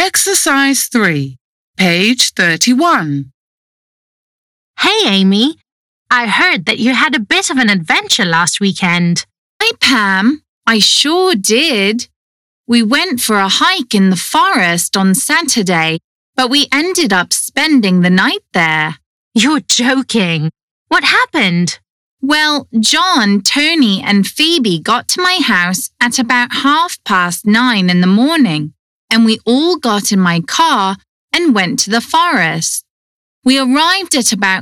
Exercise 3, page 31. Hey, Amy. I heard that you had a bit of an adventure last weekend. Hi, Pam. I sure did. We went for a hike in the forest on Saturday, but we ended up spending the night there. You're joking. What happened? Well, John, Tony, and Phoebe got to my house at about 9:30 in the morning, and we all got in my car and went to the forest. We arrived at about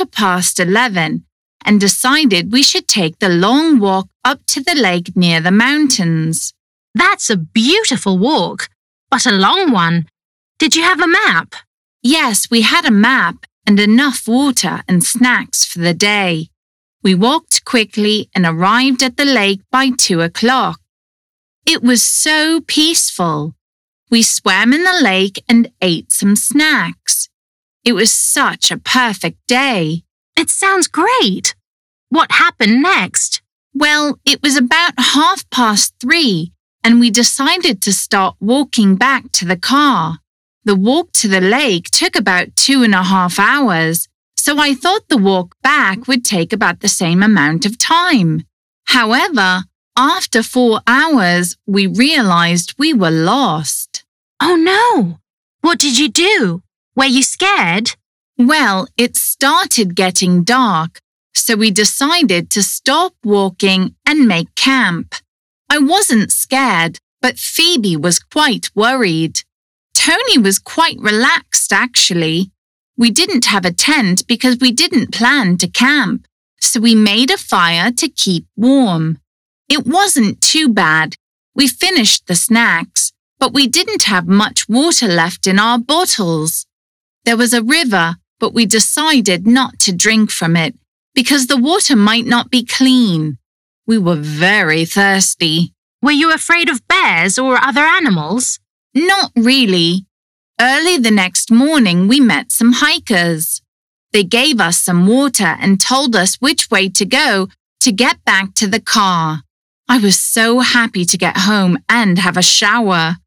11:15 and decided we should take the long walk up to the lake near the mountains. That's a beautiful walk, but a long one. Did you have a map? Yes, we had a map and enough water and snacks for the day. We walked quickly and arrived at the lake by 2:00. It was so peaceful. We swam in the lake and ate some snacks. It was such a perfect day. It sounds great. What happened next? Well, it was about 3:30 and we decided to start walking back to the car. The walk to the lake took about 2.5 hours, so I thought the walk back would take about the same amount of time. However, after 4 hours, we realized we were lost. Oh no! What did you do? Were you scared? Well, it started getting dark, so we decided to stop walking and make camp. I wasn't scared, but Phoebe was quite worried. Tony was quite relaxed, actually. We didn't have a tent because we didn't plan to camp, so we made a fire to keep warm. It wasn't too bad. We finished the snacks, but we didn't have much water left in our bottles. There was a river, but we decided not to drink from it because the water might not be clean. We were very thirsty. Were you afraid of bears or other animals? Not really. Early the next morning, we met some hikers. They gave us some water and told us which way to go to get back to the car. I was so happy to get home and have a shower.